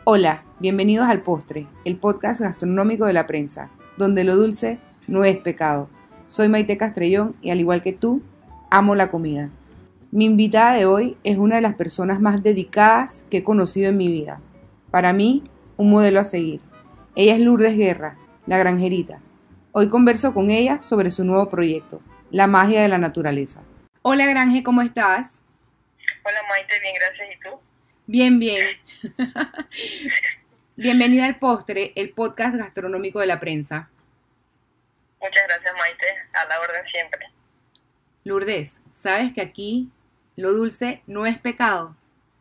Hola, bienvenidos al Postre, el podcast gastronómico de la prensa, donde lo dulce no es pecado. Soy Maite Castrellón y al igual que tú, amo la comida. Mi invitada de hoy es una de las personas más dedicadas que he conocido en mi vida. Para mí, un modelo a seguir. Ella es Lourdes Guerra, la granjerita. Hoy converso con ella sobre su nuevo proyecto, La magia de la naturaleza. Hola Granje, ¿cómo estás? Hola Maite, bien, gracias. ¿Y tú? Bien, bien. Bienvenida al Postre, el podcast gastronómico de la prensa. Muchas gracias Maite, a la orden siempre. Lourdes, ¿sabes que aquí lo dulce no es pecado?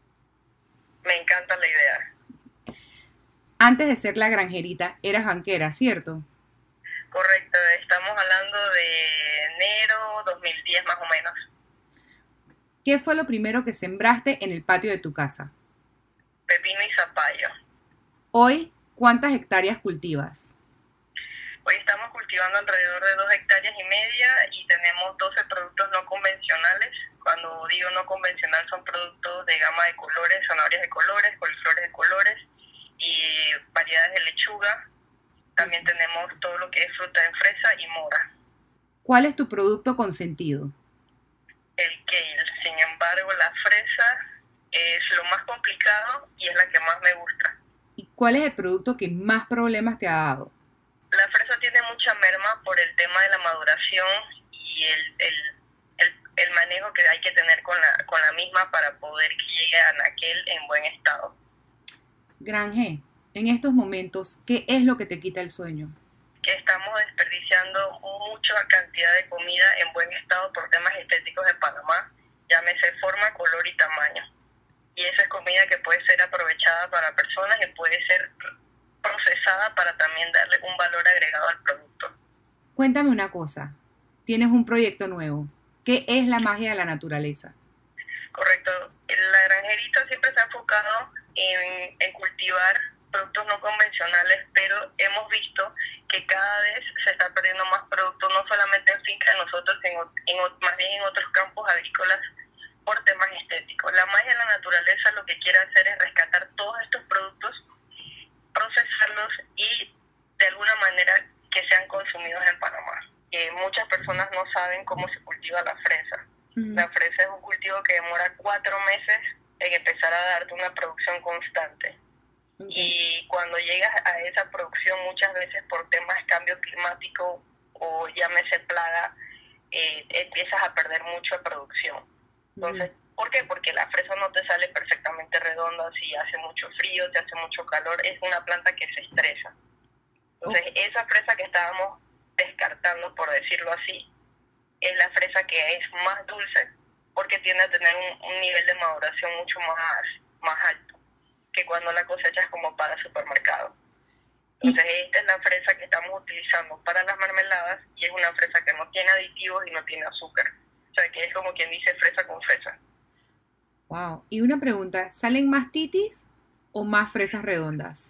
Me encanta la idea. Antes de ser la granjerita, eras banquera, ¿cierto? Correcto, estamos hablando de enero 2010 más o menos. ¿Qué fue lo primero que sembraste en el patio de tu casa? Pepino y zapallo. Hoy, ¿cuántas hectáreas cultivas? Hoy estamos cultivando alrededor de 2,5 hectáreas y tenemos 12 productos no convencionales. Cuando digo no convencional son productos de gama de colores, zanahorias de colores, coliflores de colores y variedades de lechuga. También tenemos todo lo que es fruta de fresa y mora. ¿Cuál es tu producto consentido? El kale. Sin embargo, la fresa es lo más complicado y es la que más me gusta. ¿Y cuál es el producto que más problemas te ha dado? La fresa tiene mucha merma por el tema de la maduración y el manejo que hay que tener con la misma para poder que llegue a anaquel en buen estado. Granje, en estos momentos, ¿qué es lo que te quita el sueño? Que estamos desperdiciando mucha cantidad de comida en buen estado por temas estéticos en Panamá, llámese forma, color y tamaño. Y esa es comida que puede ser aprovechada para personas y puede ser procesada para también darle un valor agregado al producto. Cuéntame una cosa, tienes un proyecto nuevo. ¿Qué es la magia de la naturaleza? Correcto. La granjerita siempre se ha enfocado en cultivar productos no convencionales, pero hemos visto que cada vez se está perdiendo más productos, no solamente en finca de nosotros, más bien en otros campos agrícolas, por temas estéticos. La magia de la naturaleza lo que quiere hacer es rescatar todos estos productos, procesarlos y de alguna manera que sean consumidos en Panamá. Muchas personas no saben cómo se cultiva la fresa. La fresa es un cultivo que demora 4 meses en empezar a darte una producción constante. Y cuando llegas a esa producción, muchas veces por temas de cambio climático o llámese plaga, empiezas a perder mucha producción. Entonces, ¿por qué? Porque la fresa no te sale perfectamente redonda si hace mucho frío, si hace mucho calor. Es una planta que se estresa. Entonces, esa fresa que estábamos descartando, por decirlo así, es la fresa que es más dulce porque tiende a tener un nivel de maduración mucho más alto que cuando la cosechas como para supermercado. Entonces esta es la fresa que estamos utilizando para las mermeladas y es una fresa que no tiene aditivos y no tiene azúcar. O sea que es como quien dice fresa con fresa. Wow. Y una pregunta, ¿salen más titis o más fresas redondas?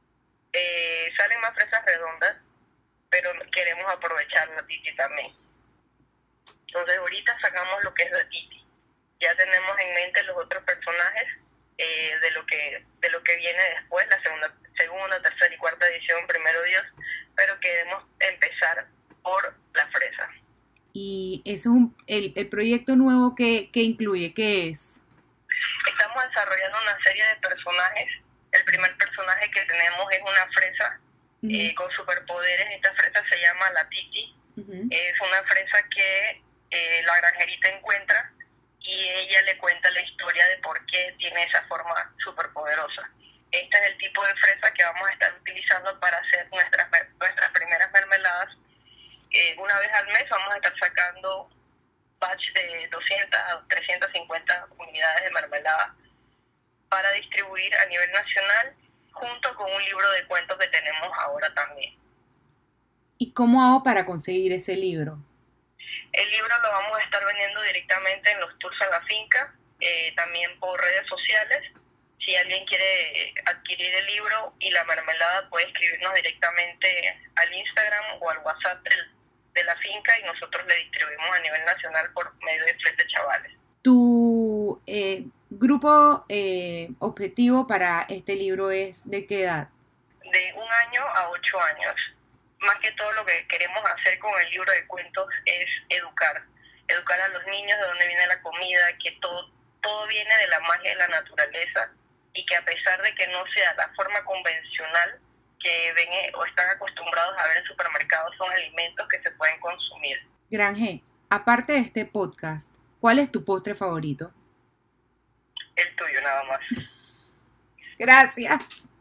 Salen más fresas redondas, pero queremos aprovechar la titi también. Entonces ahorita sacamos lo que es la titi. Ya tenemos en mente los otros personajes de lo que viene después, la segunda, tercera y cuarta edición, primero Dios, pero queremos empezar por la fresa. Y eso es el proyecto nuevo que incluye, ¿qué es? Estamos desarrollando una serie de personajes. El primer personaje que tenemos es una fresa con superpoderes. Esta fresa se llama la Titi. Es una fresa que la granjerita encuentra y ella le cuenta la historia de por qué tiene esa forma superpoderosa. Este es el tipo de fresa que vamos a estar utilizando para hacer nuestras primeras mermeladas. Una vez al mes vamos a estar sacando batch de 200 a 350 unidades de mermelada para distribuir a nivel nacional junto con un libro de cuentos que tenemos ahora también. ¿Y cómo hago para conseguir ese libro? El libro lo vamos a estar vendiendo directamente en los tours a la finca, también por redes sociales. Si alguien quiere adquirir el libro y la mermelada, puede escribirnos directamente al Instagram o al WhatsApp de la finca y nosotros le distribuimos a nivel nacional por medio de Flete Chavales. ¿Tu grupo objetivo para este libro es ¿de qué edad? De 1 año a 8 años. Más que todo lo que queremos hacer con el libro de cuentos es educar a los niños de dónde viene la comida, que todo viene de la magia de la naturaleza y que a pesar de que no sea la forma convencional que ven o están acostumbrados a ver en supermercados, son alimentos que se pueden consumir. Gran G, aparte de este podcast, ¿cuál es tu postre favorito? El tuyo nada más. Gracias.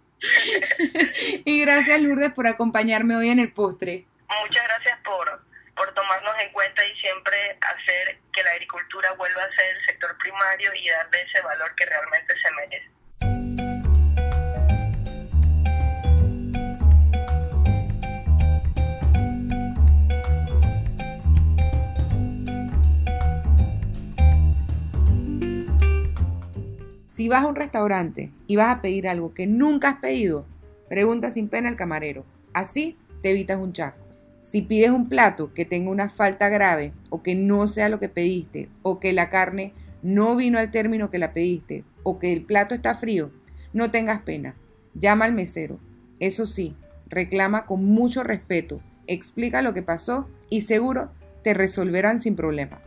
Y gracias, Lourdes, por acompañarme hoy en el postre. Muchas gracias por tomarnos en cuenta y siempre hacer que la agricultura vuelva a ser el sector primario y darle ese valor que realmente se merece. Si vas a un restaurante y vas a pedir algo que nunca has pedido, pregunta sin pena al camarero. Así te evitas un chasco. Si pides un plato que tenga una falta grave o que no sea lo que pediste o que la carne no vino al término que la pediste o que el plato está frío, no tengas pena. Llama al mesero. Eso sí, reclama con mucho respeto, explica lo que pasó y seguro te resolverán sin problema.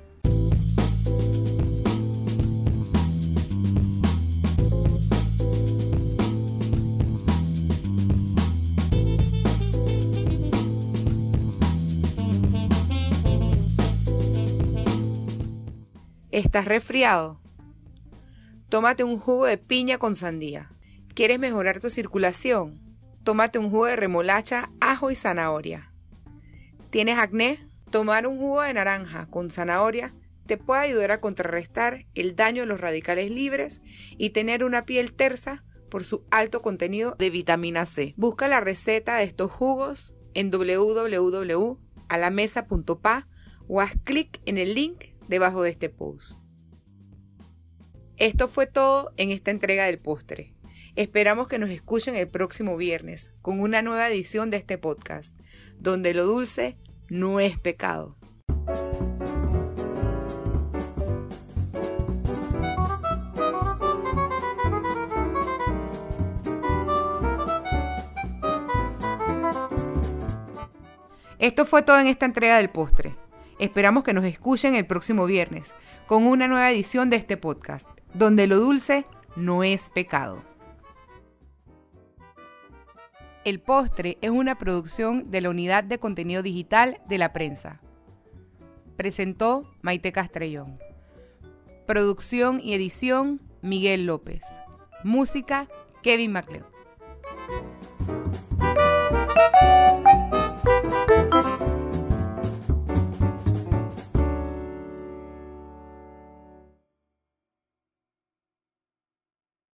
¿Estás resfriado? Tómate un jugo de piña con sandía. ¿Quieres mejorar tu circulación? Tómate un jugo de remolacha, ajo y zanahoria. ¿Tienes acné? Tomar un jugo de naranja con zanahoria te puede ayudar a contrarrestar el daño de los radicales libres y tener una piel tersa por su alto contenido de vitamina C. Busca la receta de estos jugos en www.alamesa.pa o haz clic en el link debajo de este post. Esto fue todo en esta entrega del postre. Esperamos que nos escuchen el próximo viernes con una nueva edición de este podcast, donde lo dulce no es pecado. Esto fue todo en esta entrega del postre. Esperamos que nos escuchen el próximo viernes con una nueva edición de este podcast, donde lo dulce no es pecado. El postre es una producción de la Unidad de Contenido Digital de la Prensa. Presentó Maite Castrellón. Producción y edición Miguel López. Música Kevin MacLeod.